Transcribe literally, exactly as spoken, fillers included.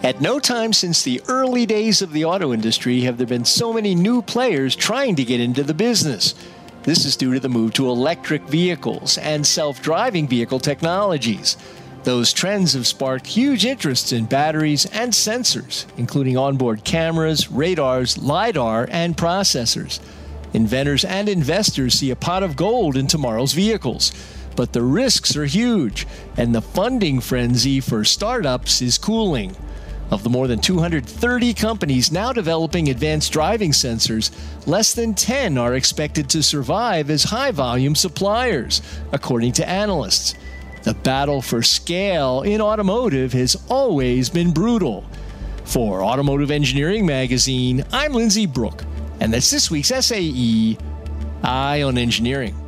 At no time since the early days of the auto industry have there been so many new players trying to get into the business. This is due to the move to electric vehicles and self-driving vehicle technologies. Those trends have sparked huge interest in batteries and sensors, including onboard cameras, radars, LiDAR, and processors. Inventors and investors see a pot of gold in tomorrow's vehicles. But the risks are huge, and the funding frenzy for startups is cooling. Of the more than two hundred thirty companies now developing advanced driving sensors, less than ten are expected to survive as high-volume suppliers, according to analysts. The battle for scale in automotive has always been brutal. For Automotive Engineering Magazine, I'm Lindsay Brooke, and that's this week's S A E Eye on Engineering.